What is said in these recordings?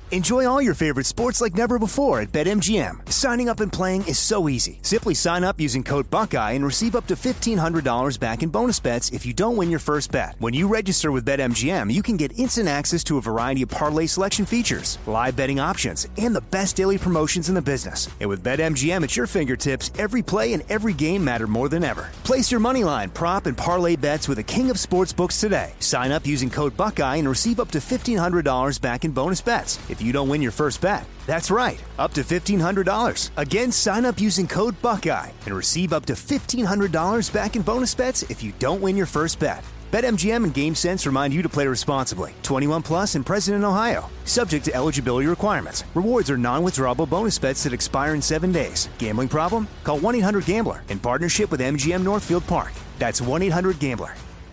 Enjoy all your favorite sports like never before at BetMGM. Signing up and playing is so easy. Simply sign up using code Buckeye and receive up to $1,500 back in bonus bets if you don't win your first bet. When you register with BetMGM, you can get instant access to a variety of parlay selection features, live betting options, and the best daily promotions in the business. And with BetMGM at your fingertips, every play and every game matter more than ever. Place your moneyline, prop, and parlay bets with the king of sportsbooks today. Sign up using code Buckeye and receive up to $1,500 back in bonus bets if you don't win your first bet. That's right, up to $1,500. Again, sign up using code Buckeye and receive up to $1,500 back in bonus bets if you don't win your first bet. BetMGM and GameSense remind you to play responsibly. 21 plus and present in Ohio. Subject to eligibility requirements. Rewards are non-withdrawable bonus bets that expire in 7 days. Gambling problem? Call 1-800-GAMBLER in partnership with MGM Northfield Park. That's 1-800-GAMBLER.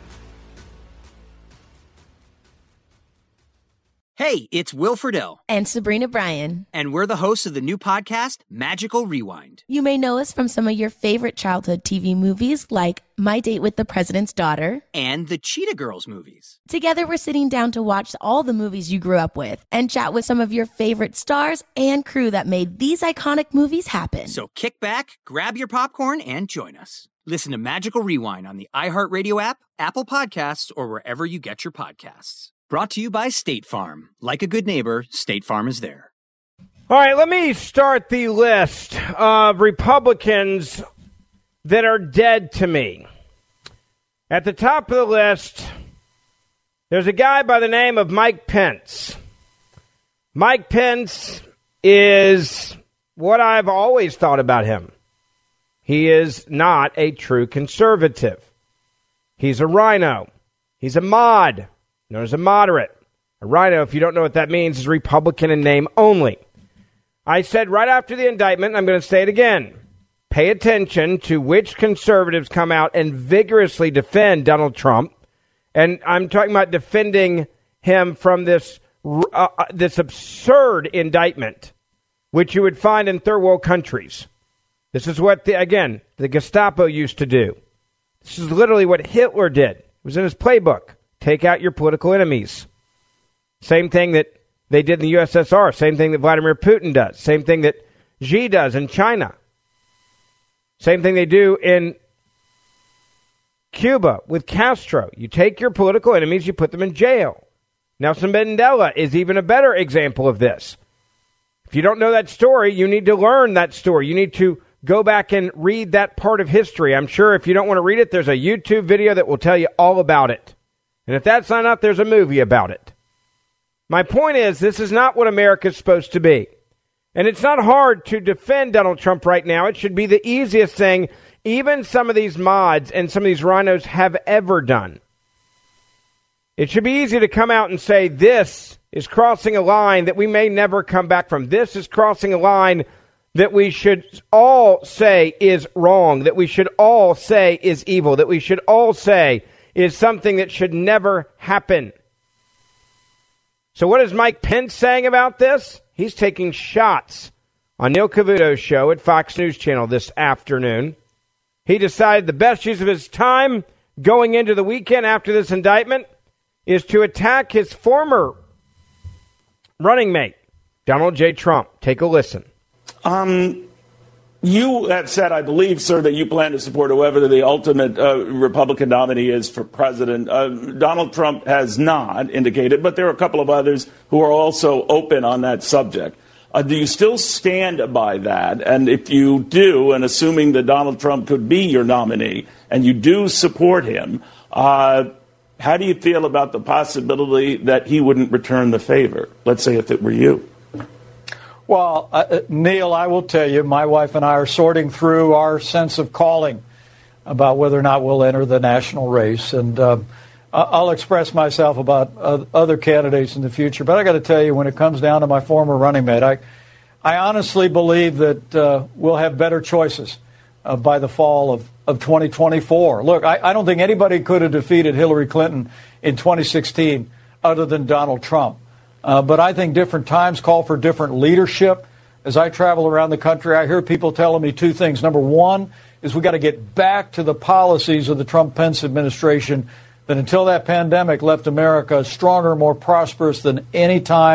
Hey, it's Will Friedle. And Sabrina Bryan. And we're the hosts of the new podcast, Magical Rewind. You may know us from some of your favorite childhood TV movies like My Date with the President's Daughter. And the Cheetah Girls movies. Together, we're sitting down to watch all the movies you grew up with and chat with some of your favorite stars and crew that made these iconic movies happen. So kick back, grab your popcorn, and join us. Listen to Magical Rewind on the iHeartRadio app, Apple Podcasts, or wherever you get your podcasts. Brought to you by State Farm. Like a good neighbor, State Farm is there. All right, let me start the list of Republicans that are dead to me. At the top of the list, there's a guy by the name of Mike Pence. Mike Pence is what I've always thought about him. He is not a true conservative. He's a rhino. He's a mod. Known as a moderate. A rhino, if you don't know what that means, is Republican in name only. I said right after the indictment, and I'm going to say it again, pay attention to which conservatives come out and vigorously defend Donald Trump. And I'm talking about defending him from this absurd indictment, which you would find in third world countries. This is what, the Gestapo used to do. This is literally what Hitler did. It was in his playbook. Take out your political enemies. Same thing that they did in the USSR. Same thing that Vladimir Putin does. Same thing that Xi does in China. Same thing they do in Cuba with Castro. You take your political enemies, you put them in jail. Nelson Mandela is even a better example of this. If you don't know that story, you need to learn that story. You need to go back and read that part of history. I'm sure if you don't want to read it, there's a YouTube video that will tell you all about it. And if that's not enough, there's a movie about it. My point is, this is not what America's supposed to be. And it's not hard to defend Donald Trump right now. It should be the easiest thing even some of these mods and some of these rhinos have ever done. It should be easy to come out and say, this is crossing a line that we may never come back from. This is crossing a line that we should all say is wrong, that we should all say is evil, that we should all say is something that should never happen. So what is Mike Pence saying about this? He's taking shots on Neil Cavuto's show at Fox News Channel this afternoon. He decided the best use of his time going into the weekend after this indictment is to attack his former running mate, Donald J. Trump. Take a listen. You have said, I believe, sir, that you plan to support whoever the ultimate Republican nominee is for president. Donald Trump has not indicated, but there are a couple of others who are also open on that subject. Do you still stand by that? And if you do, and assuming that Donald Trump could be your nominee, and you do support him, how do you feel about the possibility that he wouldn't return the favor? Let's say if it were you. Well, Neil, I will tell you, my wife and I are sorting through our sense of calling about whether or not we'll enter the national race. And I'll express myself about other candidates in the future. But I got to tell you, when it comes down to my former running mate, I honestly believe that we'll have better choices by the fall of 2024. Look, I don't think anybody could have defeated Hillary Clinton in 2016 other than Donald Trump. But I think different times call for different leadership. As I travel around the country, I hear people telling me two things. Number one is we got to get back to the policies of the Trump-Pence administration that until that pandemic left America stronger, more prosperous than any time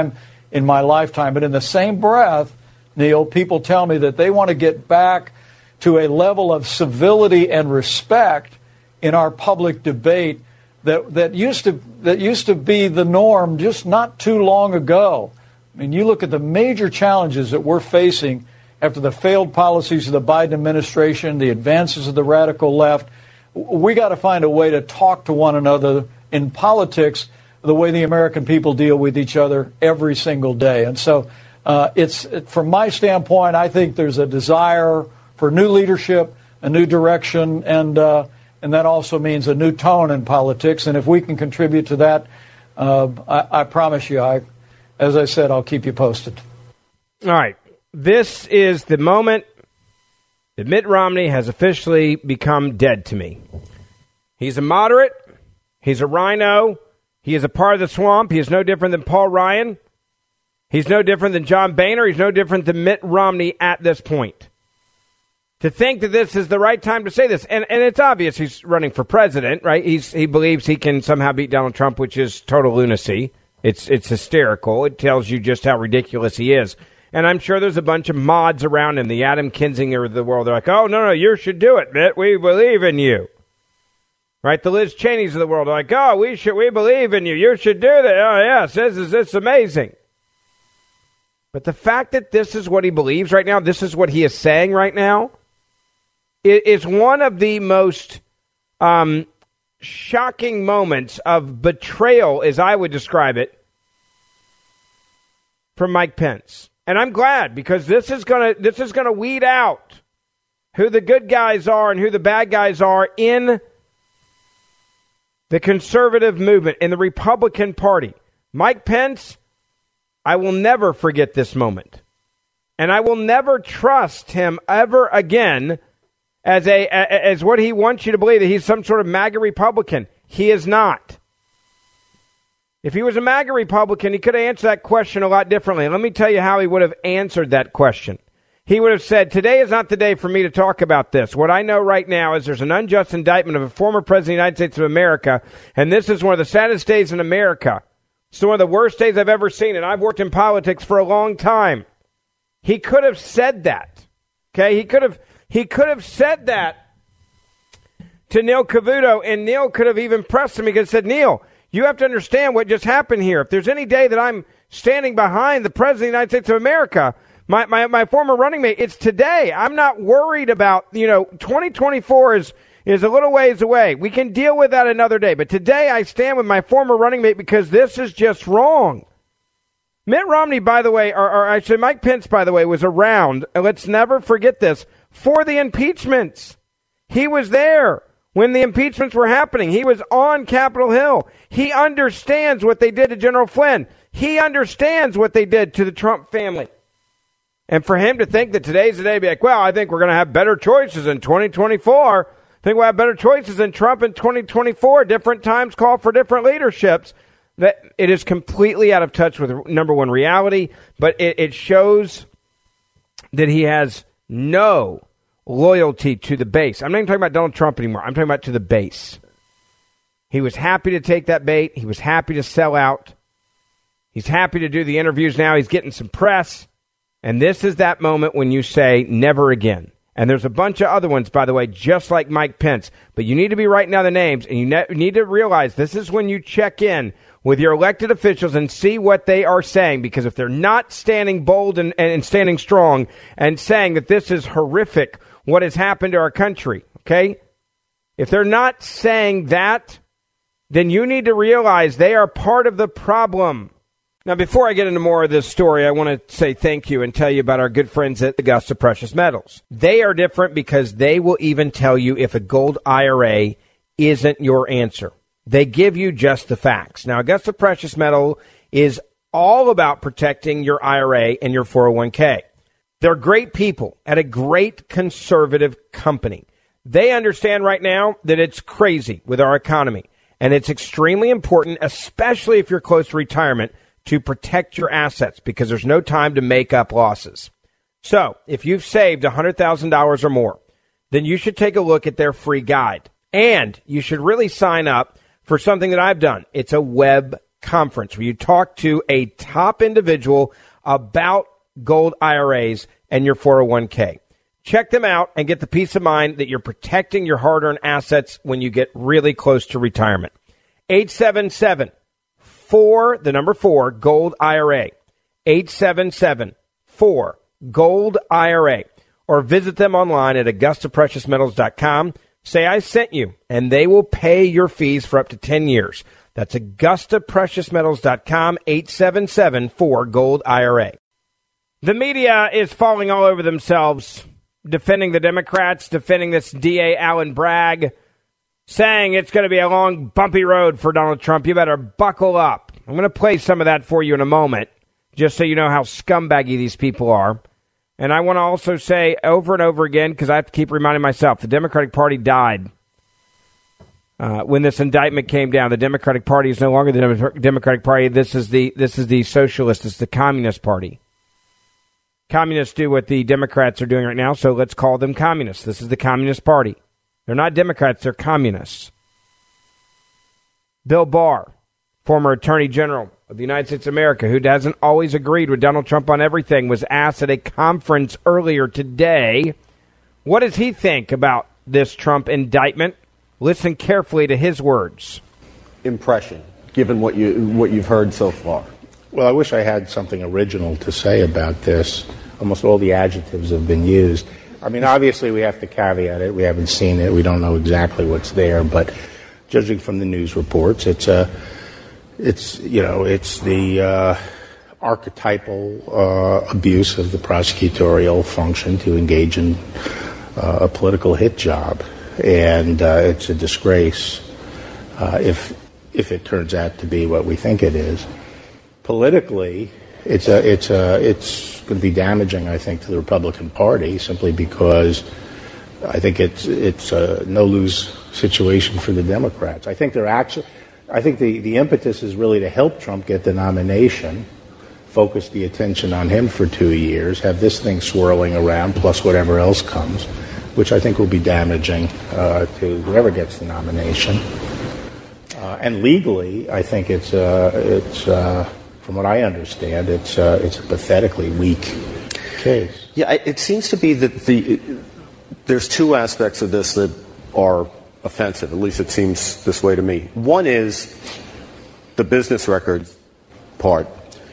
in my lifetime. But in the same breath, Neil, people tell me that they want to get back to a level of civility and respect in our public debate that used to be the norm just not too long ago. I mean, you look at the major challenges that we're facing after the failed policies of the Biden administration, the advances of the radical left. We got to find a way to talk to one another in politics the way the American people deal with each other every single day. And so from my standpoint, I think there's a desire for new leadership, a new direction, and that also means a new tone in politics. And if we can contribute to that, I promise you, as I said, I'll keep you posted. All right. This is the moment that Mitt Romney has officially become dead to me. He's a moderate. He's a rhino. He is a part of the swamp. He is no different than Paul Ryan. He's no different than John Boehner. He's no different than Mitt Romney at this point. To think that this is the right time to say this, and it's obvious he's running for president, right? He believes he can somehow beat Donald Trump, which is total lunacy. It's hysterical. It tells you just how ridiculous he is. And I'm sure there's a bunch of mods around him, the Adam Kinzinger of the world. They're like, oh, no, you should do it, Mitt. We believe in you. Right? The Liz Cheneys of the world are like, oh, we believe in you. You should do that. Oh, yes, it's amazing. But the fact that this is what he believes right now, this is what he is saying right now, it is one of the most shocking moments of betrayal, as I would describe it, from Mike Pence. And I'm glad, because this is gonna weed out who the good guys are and who the bad guys are in the conservative movement, in the Republican Party. Mike Pence, I will never forget this moment. And I will never trust him ever again as what he wants you to believe, that he's some sort of MAGA Republican. He is not. If he was a MAGA Republican, he could have answered that question a lot differently. Let me tell you how he would have answered that question. He would have said, today is not the day for me to talk about this. What I know right now is there's an unjust indictment of a former president of the United States of America, and this is one of the saddest days in America. It's one of the worst days I've ever seen, and I've worked in politics for a long time. He could have said that. Okay? He could have said that to Neil Cavuto, and Neil could have even pressed him. He could have said, Neil, you have to understand what just happened here. If there's any day that I'm standing behind the President of the United States of America, my former running mate, it's today. I'm not worried about, 2024 is a little ways away. We can deal with that another day. But today I stand with my former running mate because this is just wrong. Mitt Romney, by the way, or I should say Mike Pence, by the way, was around, and let's never forget this, for the impeachments. He was there when the impeachments were happening. He was on Capitol Hill. He understands what they did to General Flynn. He understands what they did to the Trump family. And for him to think that today's the day, be like, well, I think we're going to have better choices in 2024. I think we'll have better choices than Trump in 2024. Different times call for different leaderships. That it is completely out of touch with number one reality, but it shows that he has no loyalty to the base. I'm not even talking about Donald Trump anymore. I'm talking about to the base. He was happy to take that bait. He was happy to sell out. He's happy to do the interviews now. He's getting some press. And this is that moment when you say never again. And there's a bunch of other ones, by the way, just like Mike Pence. But you need to be writing down the names, and you need to realize this is when you check in with your elected officials and see what they are saying. Because if they're not standing bold and standing strong and saying that this is horrific, what has happened to our country, okay? If they're not saying that, then you need to realize they are part of the problem. Now, before I get into more of this story, I want to say thank you and tell you about our good friends at Augusta Precious Metals. They are different because they will even tell you if a gold IRA isn't your answer. They give you just the facts. Now, Augusta Precious Metal is all about protecting your IRA and your 401k. They're great people at a great conservative company. They understand right now that it's crazy with our economy, and it's extremely important, especially if you're close to retirement, to protect your assets because there's no time to make up losses. So if you've saved $100,000 or more, then you should take a look at their free guide. And you should really sign up for something that I've done. It's a web conference where you talk to a top individual about gold IRAs and your 401k. Check them out and get the peace of mind that you're protecting your hard-earned assets when you get really close to retirement. 877-4 Gold IRA. 877-4 Gold IRA. Or visit them online at AugustaPreciousMetals.com. Say I sent you, and they will pay your fees for up to 10 years. That's AugustaPreciousMetals.com, 877-4 Gold IRA. The media is falling all over themselves, defending the Democrats, defending this DA Alvin Bragg, saying it's going to be a long, bumpy road for Donald Trump. You better buckle up. I'm going to play some of that for you in a moment, just so you know how scumbaggy these people are. And I want to also say over and over again, because I have to keep reminding myself, the Democratic Party died when this indictment came down. The Democratic Party is no longer the Democratic Party. This is the Socialist. It's the Communist Party. Communists do what the Democrats are doing right now, so let's call them communists. This is the Communist Party. They're not Democrats, they're communists. Bill Barr, former Attorney General of the United States of America, who hasn't always agreed with Donald Trump on everything, was asked at a conference earlier today, what does he think about this Trump indictment? Listen carefully to his words. Impression, given what you've heard so far. Well, I wish I had something original to say about this. Almost all the adjectives have been used. I mean, obviously we have to caveat it. We haven't seen it. We don't know exactly what's there. But judging from the news reports, it's the archetypal abuse of the prosecutorial function to engage in a political hit job, and it's a disgrace if it turns out to be what we think it is. Politically, it's going to be damaging, I think, to the Republican Party, simply because I think it's a no-lose situation for the Democrats. I think the impetus is really to help Trump get the nomination, focus the attention on him for 2 years, have this thing swirling around, plus whatever else comes, which I think will be damaging to whoever gets the nomination. And legally, I think it's from what I understand, it's a pathetically weak case. Yeah, it seems to be that there's two aspects of this that are offensive. At least it seems this way to me. One is the business record part,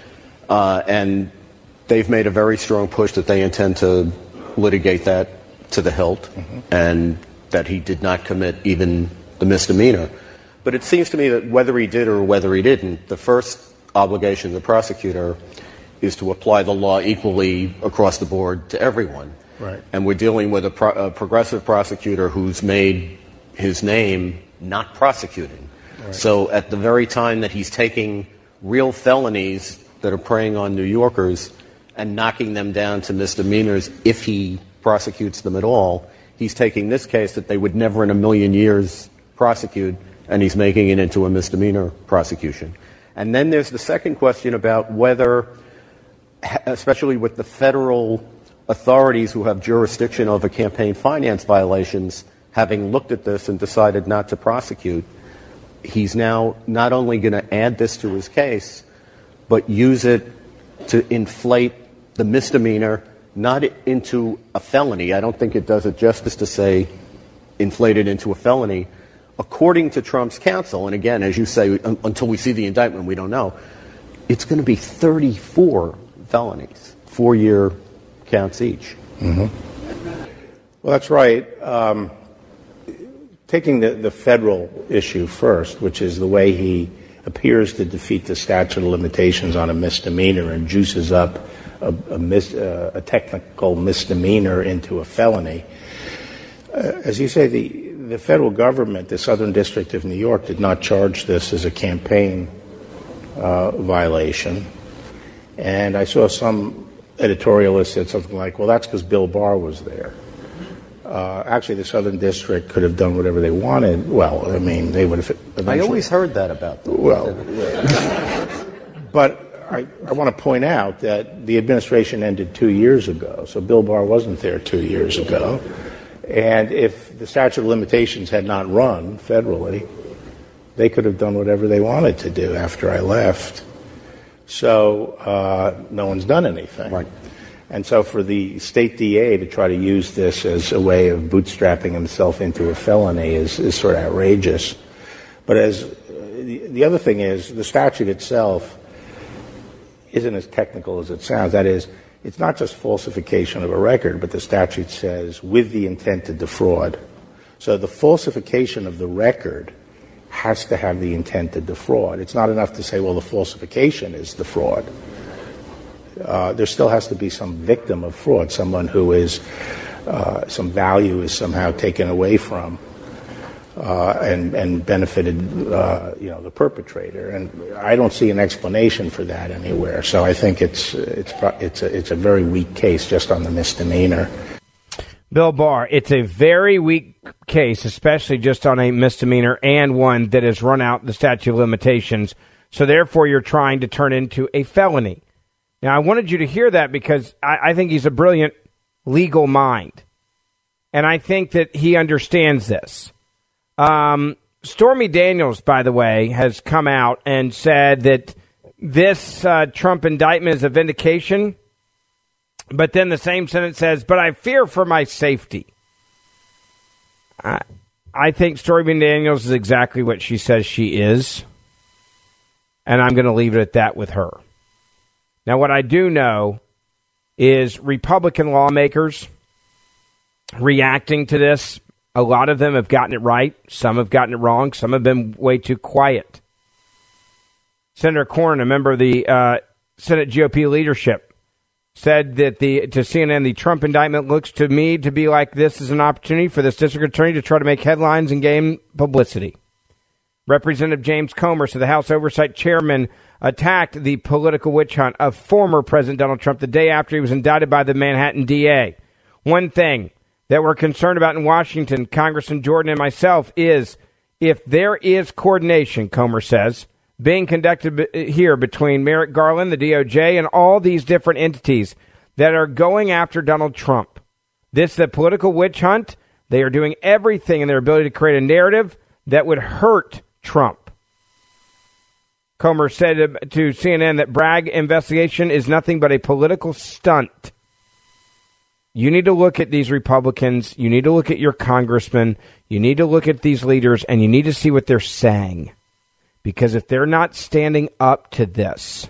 and they've made a very strong push that they intend to litigate that to the hilt, and that he did not commit even the misdemeanor. But it seems to me that whether he did or whether he didn't, the first obligation of the prosecutor is to apply the law equally across the board to everyone. Right. And we're dealing with a progressive prosecutor who's made his name not prosecuting. Right. So at the very time that he's taking real felonies that are preying on New Yorkers and knocking them down to misdemeanors, if he prosecutes them at all, he's taking this case that they would never in a million years prosecute, and he's making it into a misdemeanor prosecution. And then there's the second question about whether, especially with the federal authorities who have jurisdiction over campaign finance violations, having looked at this and decided not to prosecute, he's now not only going to add this to his case, but use it to inflate the misdemeanor, not into a felony. I don't think it does it justice to say inflate it into a felony. According to Trump's counsel, and again, as you say, until we see the indictment, we don't know, it's going to be 34 felonies, 4-year counts each. Mm-hmm. Well, that's right. Taking the federal issue first, which is the way he appears to defeat the statute of limitations on a misdemeanor and juices up a technical misdemeanor into a felony. As you say, the federal government, the Southern District of New York, did not charge this as a campaign violation. And I saw some editorialist said something like, well, that's because Bill Barr was there. Actually, the Southern District could have done whatever they wanted. Well, I mean, they would have eventually... I always heard that about them. Well, but I want to point out that the administration ended 2 years ago, so Bill Barr wasn't there 2 years ago. And if the statute of limitations had not run federally, They could have done whatever they wanted to do after I left. So no one's done anything. Right. And so for the state DA to try to use this as a way of bootstrapping himself into a felony is sort of outrageous. But as the other thing is, the statute itself isn't as technical as it sounds. That is, it's not just falsification of a record, but the statute says with the intent to defraud. So the falsification of the record has to have the intent to defraud. It's not enough to say, well, the falsification is the fraud. There still has to be some victim of fraud, someone who is, some value is somehow taken away from and benefited, the perpetrator. And I don't see an explanation for that anywhere. So I think it's a very weak case just on the misdemeanor. Bill Barr, it's a very weak case, especially just on a misdemeanor and one that has run out the statute of limitations. So therefore, you're trying to turn into a felony. Now, I wanted you to hear that because I think he's a brilliant legal mind. And I think that he understands this. Stormy Daniels, by the way, has come out and said that this Trump indictment is a vindication. But then the same sentence says, but I fear for my safety. I think Stormy Daniels is exactly what she says she is. And I'm going to leave it at that with her. Now, what I do know is Republican lawmakers reacting to this, a lot of them have gotten it right. Some have gotten it wrong. Some have been way too quiet. Senator Cornyn, a member of the Senate GOP leadership, said that to CNN, the Trump indictment looks to me to be like this is an opportunity for this district attorney to try to make headlines and gain publicity. Representative James Comer, so the House Oversight Chairman, attacked the political witch hunt of former President Donald Trump the day after he was indicted by the Manhattan DA. One thing that we're concerned about in Washington, Congressman Jordan and myself, is if there is coordination, Comer says, being conducted here between Merrick Garland, the DOJ, and all these different entities that are going after Donald Trump. This is a political witch hunt. They are doing everything in their ability to create a narrative that would hurt Trump. Comer said to CNN that Bragg investigation is nothing but a political stunt. You need to look at these Republicans. You need to look at your congressmen. You need to look at these leaders, and you need to see what they're saying. Because if they're not standing up to this,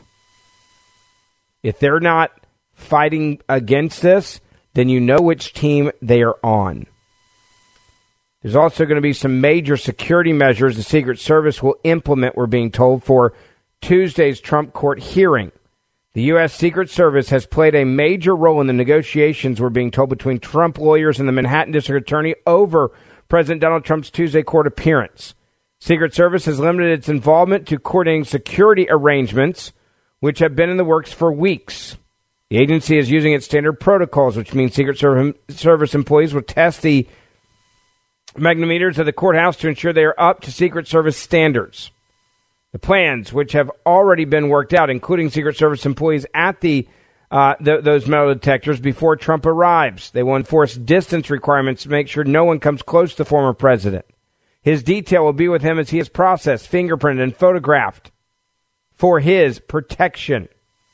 if they're not fighting against this, then you know which team they are on. There's also going to be some major security measures the Secret Service will implement, we're being told, for Tuesday's Trump court hearing. The U.S. Secret Service has played a major role in the negotiations, we're being told, between Trump lawyers and the Manhattan District Attorney over President Donald Trump's Tuesday court appearance. Secret Service has limited its involvement to coordinating security arrangements, which have been in the works for weeks. The agency is using its standard protocols, which means Secret Service employees will test the magnetometers of the courthouse to ensure they are up to Secret Service standards. The plans, which have already been worked out, including Secret Service employees at those metal detectors before Trump arrives. They will enforce distance requirements to make sure no one comes close to the former president. His detail will be with him as he is processed, fingerprinted, and photographed for his protection.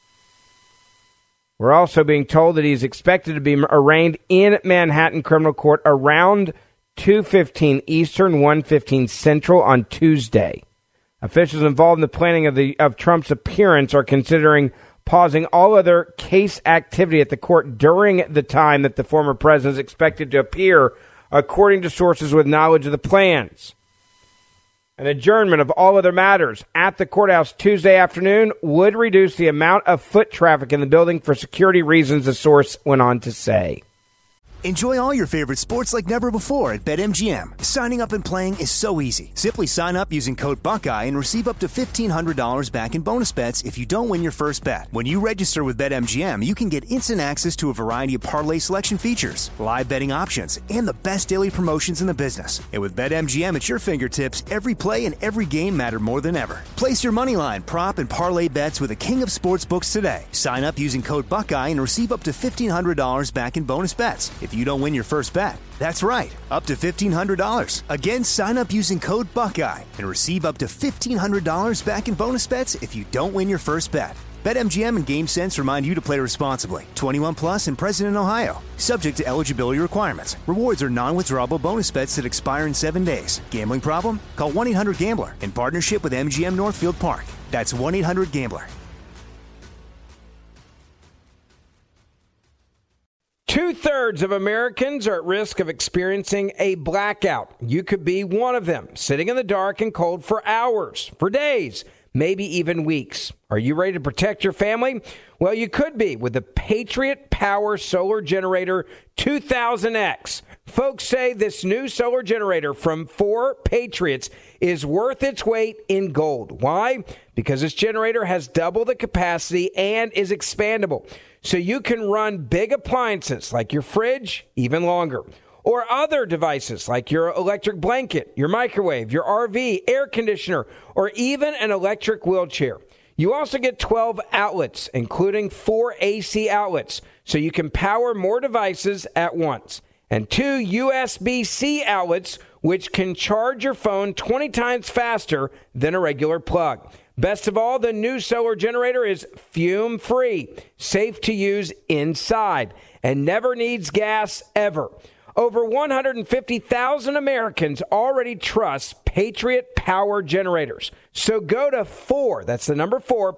We're also being told that he's expected to be arraigned in Manhattan Criminal Court around 2:15 Eastern, 1:15 Central on Tuesday. Officials involved in the planning of Trump's appearance are considering pausing all other case activity at the court during the time that the former president is expected to appear, according to sources with knowledge of the plans. An adjournment of all other matters at the courthouse Tuesday afternoon would reduce the amount of foot traffic in the building for security reasons, the source went on to say. Enjoy all your favorite sports like never before at BetMGM. Signing up and playing is so easy. Simply sign up using code Buckeye and receive up to $1,500 back in bonus bets if you don't win your first bet. When you register with BetMGM, you can get instant access to a variety of parlay selection features, live betting options, and the best daily promotions in the business. And with BetMGM at your fingertips, every play and every game matter more than ever. Place your moneyline, prop, and parlay bets with the king of sportsbooks today. Sign up using code Buckeye and receive up to $1,500 back in bonus bets. If if you don't win your first bet. That's right, up to $1,500. Again, sign up using code Buckeye and receive up to $1,500 back in bonus bets if you don't win your first bet. BetMGM and GameSense remind you to play responsibly. 21 plus and present in Ohio. Subject to eligibility requirements. Rewards are non-withdrawable bonus bets that expire in 7 days. Gambling problem? Call 1-800-GAMBLER in partnership with MGM Northfield Park. That's 1-800-GAMBLER. 2/3 of Americans are at risk of experiencing a blackout. You could be one of them, sitting in the dark and cold for hours, for days, maybe even weeks. Are you ready to protect your family? Well, you could be with the Patriot Power Solar Generator 2000X. Folks say this new solar generator from 4 Patriots is worth its weight in gold. Why? Because this generator has double the capacity and is expandable. So you can run big appliances like your fridge even longer. Or other devices like your electric blanket, your microwave, your RV, air conditioner, or even an electric wheelchair. You also get 12 outlets, including 4 AC outlets, so you can power more devices at once. And 2 USB-C outlets, which can charge your phone 20 times faster than a regular plug. Best of all, the new solar generator is fume-free, safe to use inside, and never needs gas ever. Over 150,000 Americans already trust Patriot Power Generators. So go to 4, that's the number 4,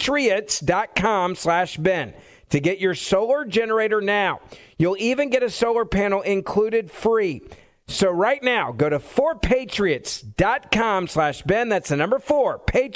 patriots.com/Ben to get your solar generator now. You'll even get a solar panel included free. So right now, go to 4patriots.com/Ben. That's the number 4,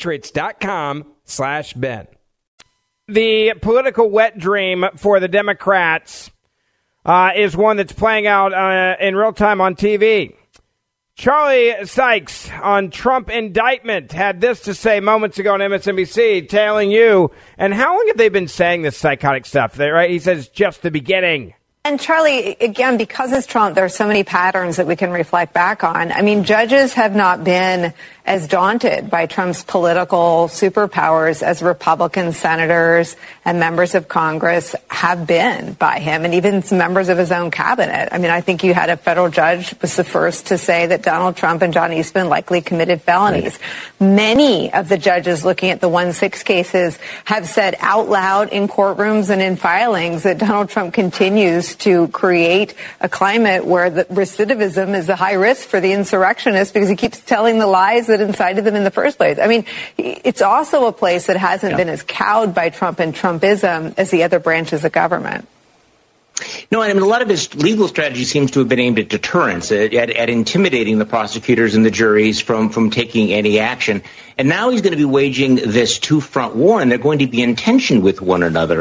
patriots.com/Ben. The political wet dream for the Democrats is one that's playing out in real time on TV. Charlie Sykes on Trump indictment had this to say moments ago on MSNBC, telling you, and how long have they been saying this psychotic stuff? Right? He says, just the beginning. And Charlie, again, because it's Trump, there are so many patterns that we can reflect back on. I mean, judges have not been as daunted by Trump's political superpowers as Republican senators and members of Congress have been by him, and even some members of his own cabinet. I mean, I think you had a federal judge was the first to say that Donald Trump and John Eastman likely committed felonies. Right. Many of the judges looking at the 1-6 cases have said out loud in courtrooms and in filings that Donald Trump continues to create a climate where the recidivism is a high risk for the insurrectionists because he keeps telling the lies that incited them in the first place. I mean, it's also a place that hasn't been as cowed by Trump and Trumpism as the other branches of government. No, I mean, a lot of his legal strategy seems to have been aimed at deterrence, at intimidating the prosecutors and the juries from taking any action. And now he's going to be waging this two-front war, and they're going to be in tension with one another.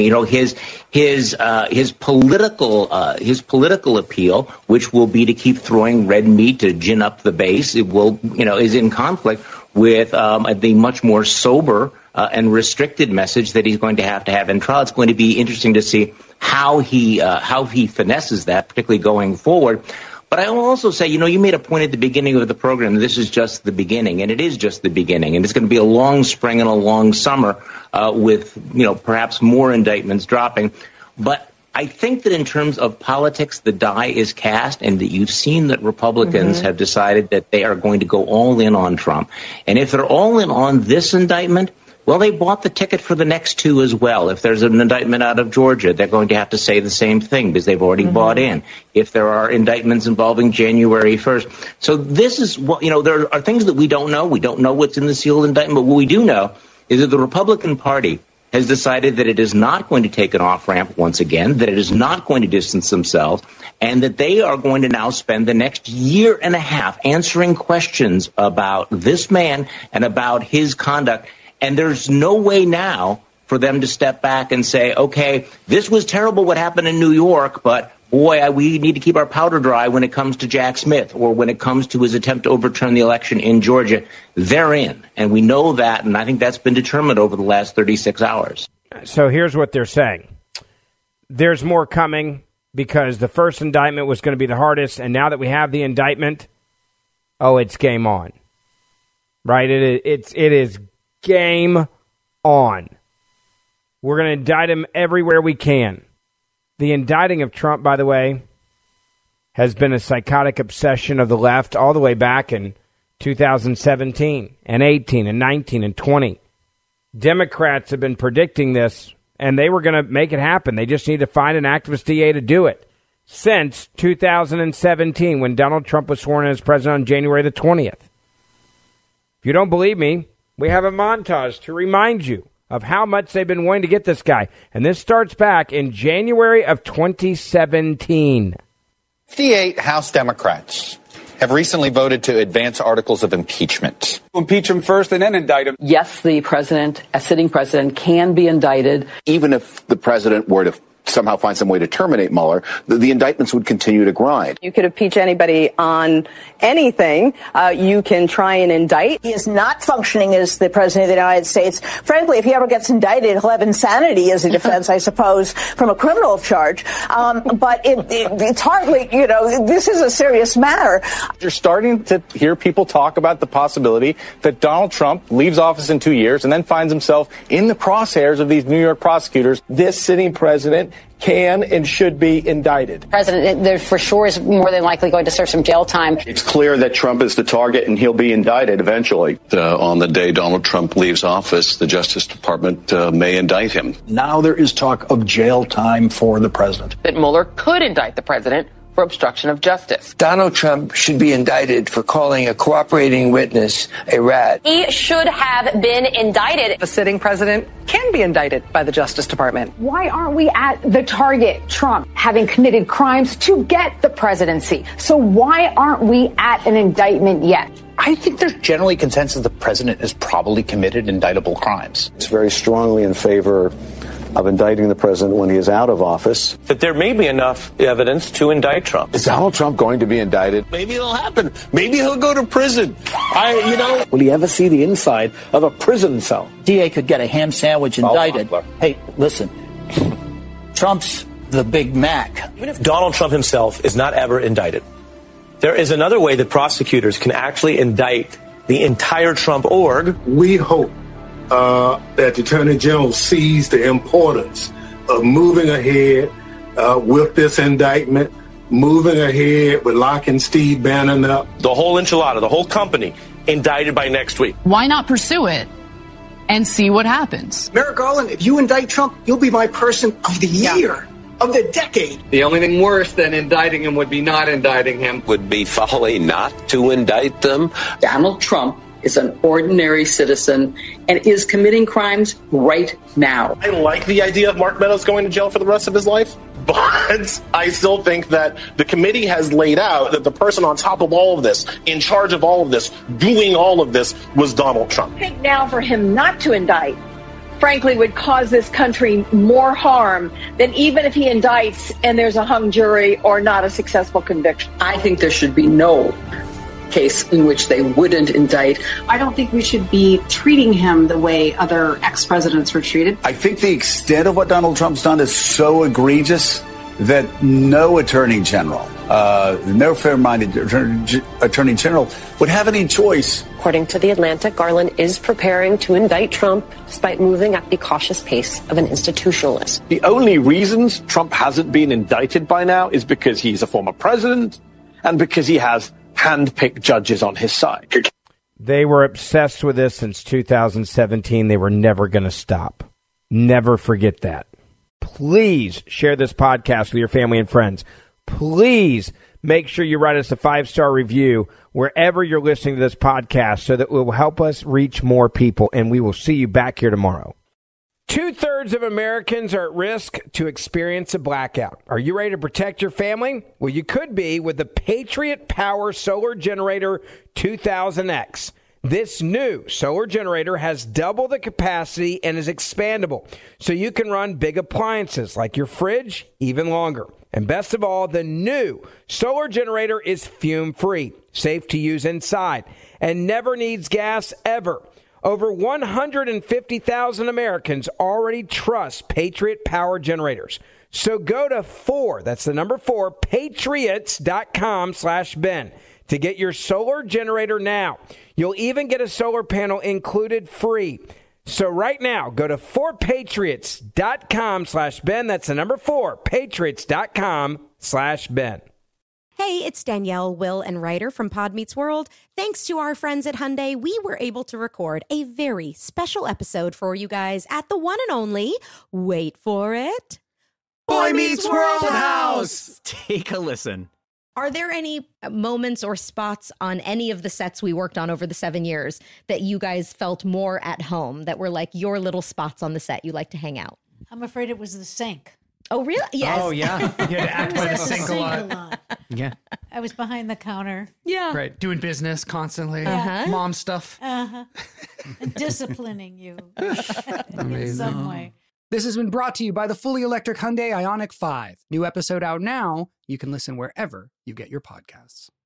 His political appeal, which will be to keep throwing red meat to gin up the base, is in conflict with the much more sober and restricted message that he's going to have in trial. It's going to be interesting to see how he finesses that, particularly going forward. But I will also say, you made a point at the beginning of the program, this is just the beginning, and it is just the beginning. And it's going to be a long spring and a long summer with, perhaps more indictments dropping. But I think that in terms of politics, the die is cast, and that you've seen that Republicans have decided that they are going to go all in on Trump. And if they're all in on this indictment, well, they bought the ticket for the next 2 as well. If there's an indictment out of Georgia, they're going to have to say the same thing because they've already bought in. If there are indictments involving January 1st. So this is what, there are things that we don't know. We don't know what's in the sealed indictment. But what we do know is that the Republican Party has decided that it is not going to take an off-ramp once again, that it is not going to distance themselves, and that they are going to now spend the next year and a half answering questions about this man and about his conduct. And there's no way now for them to step back and say, okay, this was terrible what happened in New York, but boy, we need to keep our powder dry when it comes to Jack Smith or when it comes to his attempt to overturn the election in Georgia. They're in. And we know that, and I think that's been determined over the last 36 hours. So here's what they're saying. There's more coming because the first indictment was going to be the hardest, and now that we have the indictment, it's game on. Right? It is game on. We're going to indict him everywhere we can. The indicting of Trump, by the way, has been a psychotic obsession of the left all the way back in 2017 and 18 and 19 and 20. Democrats have been predicting this, and they were going to make it happen. They just need to find an activist DA to do it. Since 2017, when Donald Trump was sworn in as president on January the 20th. If you don't believe me, we have a montage to remind you of how much they've been wanting to get this guy. And this starts back in January of 2017. 58 House Democrats have recently voted to advance articles of impeachment. Impeach him first and then indict him. Yes, the president, a sitting president, can be indicted. Even if the president were to somehow find some way to terminate Mueller, the indictments would continue to grind. You could impeach anybody on anything. You can try and indict. He is not functioning as the president of the United States. Frankly, if he ever gets indicted, he'll have insanity as a defense, I suppose, from a criminal charge. But it's hardly, this is a serious matter. You're starting to hear people talk about the possibility that Donald Trump leaves office in 2 years and then finds himself in the crosshairs of these New York prosecutors. This sitting president can and should be indicted. President, there for sure is more than likely going to serve some jail time. It's clear that Trump is the target and he'll be indicted eventually. On the day Donald Trump leaves office, the Justice Department may indict him. Now there is talk of jail time for the president. That Mueller could indict the president for obstruction of justice. Donald Trump should be indicted for calling a cooperating witness a rat. He should have been indicted. The sitting president can be indicted by the Justice Department. Why aren't we at the target, Trump, having committed crimes to get the presidency? So why aren't we at an indictment yet? I think there's generally consensus the president has probably committed indictable crimes. It's very strongly in favor of indicting the president when he is out of office. That there may be enough evidence to indict Trump. Is Donald Trump going to be indicted? Maybe it'll happen. Maybe he'll go to prison. Will he ever see the inside of a prison cell? DA could get a ham sandwich indicted. Hey, listen, Trump's the Big Mac. Even if Donald Trump himself is not ever indicted, there is another way that prosecutors can actually indict the entire Trump org. We hope that the Attorney General sees the importance of moving ahead with this indictment, moving ahead with locking Steve Bannon up. The whole enchilada, the whole company, indicted by next week. Why not pursue it and see what happens? Merrick Garland, if you indict Trump, you'll be my person of the year, of the decade. The only thing worse than indicting him would be not indicting him. Would be folly not to indict them. Donald Trump is an ordinary citizen and is committing crimes right now. I like the idea of Mark Meadows going to jail for the rest of his life, but I still think that the committee has laid out that the person on top of all of this, in charge of all of this, doing all of this, was Donald Trump. I think now for him not to indict, frankly, would cause this country more harm than even if he indicts and there's a hung jury or not a successful conviction. I think there should be no case in which they wouldn't indict. I don't think we should be treating him the way other ex-presidents were treated. I think the extent of what Donald Trump's done is so egregious that no attorney general, no fair-minded attorney general would have any choice. According to The Atlantic, Garland is preparing to indict Trump despite moving at the cautious pace of an institutionalist. The only reasons Trump hasn't been indicted by now is because he's a former president and because he has hand-picked judges on his side. They were obsessed with this since 2017. They were never going to stop. Never forget that. Please share this podcast with your family and friends. Please make sure you write us a 5-star review wherever you're listening to this podcast so that it will help us reach more people, and we will see you back here tomorrow. 2/3 of Americans are at risk to experience a blackout. Are you ready to protect your family? Well, you could be with the Patriot Power Solar Generator 2000X. This new solar generator has double the capacity and is expandable, so you can run big appliances like your fridge even longer. And best of all, the new solar generator is fume-free, safe to use inside, and never needs gas ever. Over 150,000 Americans already trust Patriot Power Generators. So go to 4, that's the number 4, patriots.com/Ben to get your solar generator now. You'll even get a solar panel included free. So right now, go to 4patriots.com/Ben. That's the number 4, patriots.com/Ben. Hey, it's Danielle, Will, and Ryder from Pod Meets World. Thanks to our friends at Hyundai, we were able to record a very special episode for you guys at the one and only, wait for it, Boy Meets World House! Take a listen. Are there any moments or spots on any of the sets we worked on over the 7 years that you guys felt more at home, that were like your little spots on the set you like to hang out? I'm afraid it was the sink. Oh, really? Yes. Oh, yeah. You had to act by the sink a lot. Yeah. I was behind the counter. Yeah. Right. Doing business constantly. Mom stuff. And disciplining you in Amazing. some way. This has been brought to you by the fully electric Hyundai Ioniq 5. New episode out now. You can listen wherever you get your podcasts.